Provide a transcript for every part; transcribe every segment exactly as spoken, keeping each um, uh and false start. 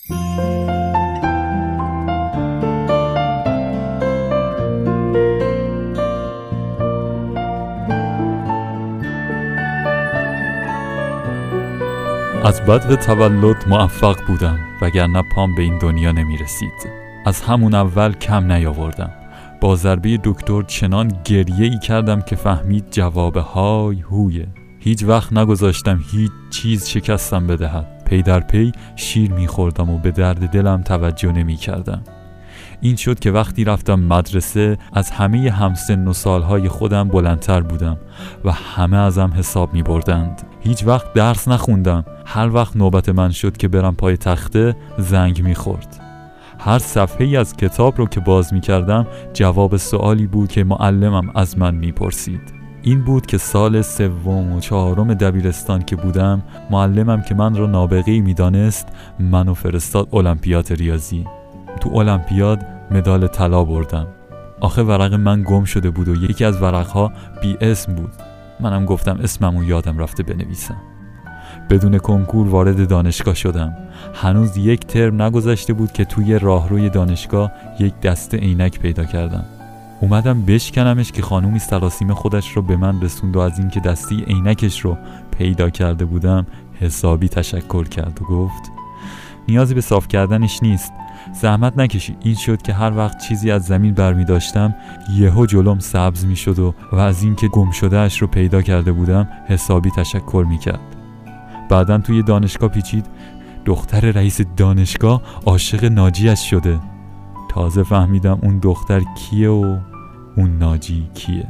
از بدو تولد موفق بودم، وگرنه پام به این دنیا نمی رسید. از همون اول کم نیاوردم. با ضربه دکتر چنان گریه ای کردم که فهمید جواب های هویه. هیچ وقت نگذاشتم هیچ چیز شکستم بدهد. پی در پی شیر می خوردم و به درد دلم توجه نمی کردم. این شد که وقتی رفتم مدرسه از همه همسن و سالهای خودم بلندتر بودم و همه ازم حساب می بردند. هیچ وقت درس نخوندم. هر وقت نوبت من شد که برم پای تخته زنگ می خورد. هر صفحه‌ای از کتاب رو که باز می کردم جواب سوالی بود که معلمم از من می پرسید. این بود که سال سوم و چهارم دبیرستان که بودم، معلمم که من رو نابغه‌ای می دانست منو فرستاد المپیاد ریاضی. تو المپیاد مدال طلا بردم. آخه ورق من گم شده بود و یکی از ورقها بی اسم بود. منم گفتم اسممو یادم رفته بنویسم. بدون کنکور وارد دانشگاه شدم. هنوز یک ترم نگذشته بود که توی راهروی دانشگاه یک دسته عینک پیدا کردم. اومدم بشکنمش که خانومی سراسیم خودش رو به من رسوند و از اینکه دسته عینکش رو پیدا کرده بودم حسابی تشکر کرد و گفت نیازی به صاف کردنش نیست، زحمت نکشی. این شد که هر وقت چیزی از زمین برمی داشتم یهو جلوم سبز می شد و, و از اینکه گم شده اش رو پیدا کرده بودم حسابی تشکر می کرد. بعدن توی دانشگاه پیچید دختر رئیس دانشگاه عاشق ناجیش شده. تازه فهمیدم اون دختر کیه و اون ناجی کیه.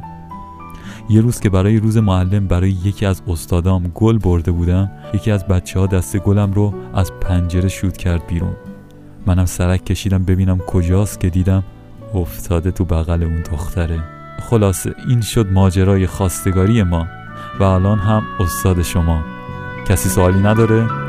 یه روز که برای روز معلم برای یکی از استادام گل برده بودم، یکی از بچه ها دسته گلم رو از پنجره شوت کرد بیرون. منم سرک کشیدم ببینم کجاست که دیدم افتاده تو بغل اون دختره. خلاصه این شد ماجرای خواستگاری ما و الان هم استاد شما. کسی سوالی نداره؟